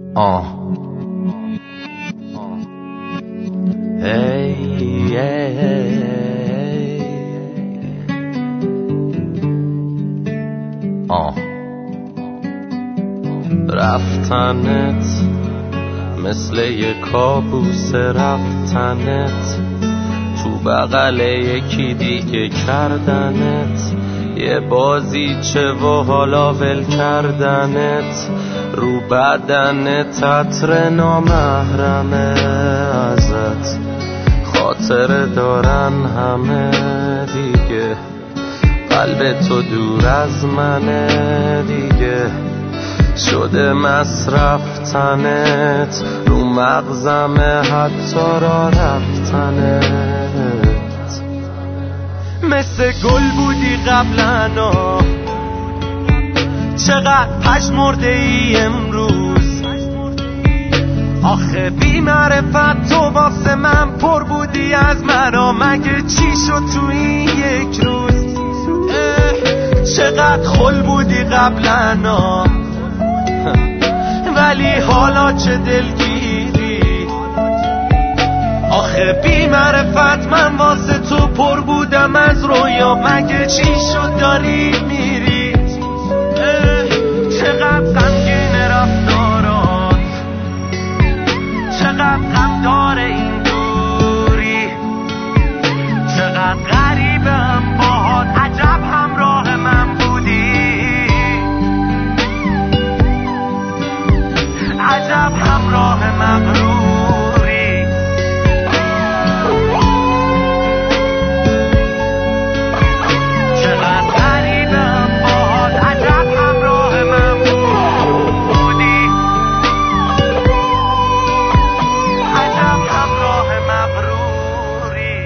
رفتنت مثل یه کابوس، رفتنت تو بغل یکی دیگه کردنت، یه بازیچه و حالا ول کردنت، رو بدنت عطر نامحرمه ازت، خاطر دارن همه دیگه، قلب تو دور از منه دیگه، شده مصرف تنت، رو مغزمه حتی را رفتنت. مثل گل بودی قبلنا، چقدر پژمرده ای امروز، آخه بی معرفت تو واسه من پر بودی از مرا، مگه چی شد تو این یک روز؟ چقدر خل بودی قبلنا، ولی حالا چه دلگیری، آخه بی معرفت من واسه تو پر بودم از رویا، مگه چی شد داری میری؟ چقدر غمگین رفتارات، چقدر غم داره این دوری، چقدر غریبم باهات، عجب همراه من بودی، عجب همراه مغروری. چقدر غریبم باهات، عجب همراه من بودی، عجب همراه مغروری.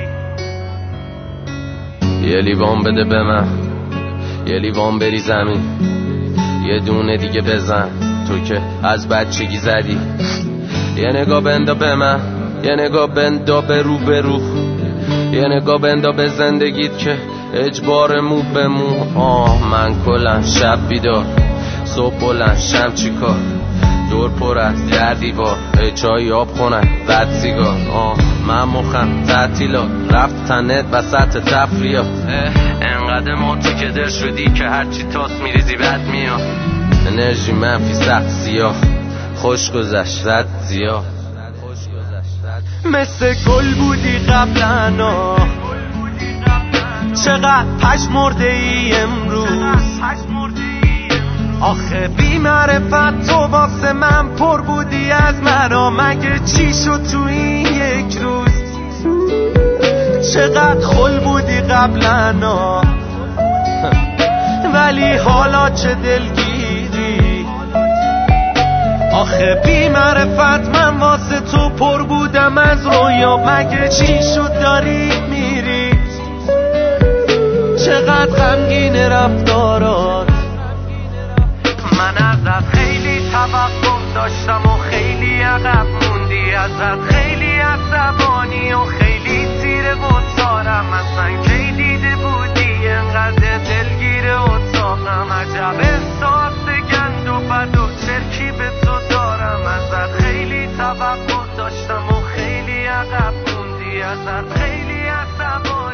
یه لیوان بده به من، یه لیوان بری زمین، یه دونه دیگه بزن، تو که از بچگی زدی، یه نگاه بندا به من، یه نگاه بندا به رو به رو، یه نگاه بندا به زندگیت که اجبار مو به مو. من کلن شب بیدار، صبح بلند شم چی کار، دور پر از در دیوار، چای آب خونن بد سیگار. من مخم تعطیلات، رفتنت وسط تفریات، انقدر ما تو که در شدی که هرچی تاس میریزی بد میاد، انرژی منفی سخت سیاه، خوش گذشت رد زیاد. مثل گل بودی قبلنا، چقدر پژمرده ای امروز، آخه بی معرفت تو واسه من پر بودی از مرا، مگه چی شد تو این یک روز؟ چقدر خل بودی قبلنا، ولی حالا چه دلگیری، آخه بی معرفت من واسه تو پر بودم از رویا، مگه چی شد داری میری؟ چقدر غمگین رفتارات، من ازت خیلی توقع داشتم و خیلی عقب موندی، ازت خیلی عصبانی و خیلی تیره و تارم، اصلا کی دیده بودی انقدر دلگیر اتاقم، عجب احساس گند و بد و چرکی به تو دارم، ازت خیلی توقع داشتم و خیلی عقب موندی، ازت خیلی عصبانی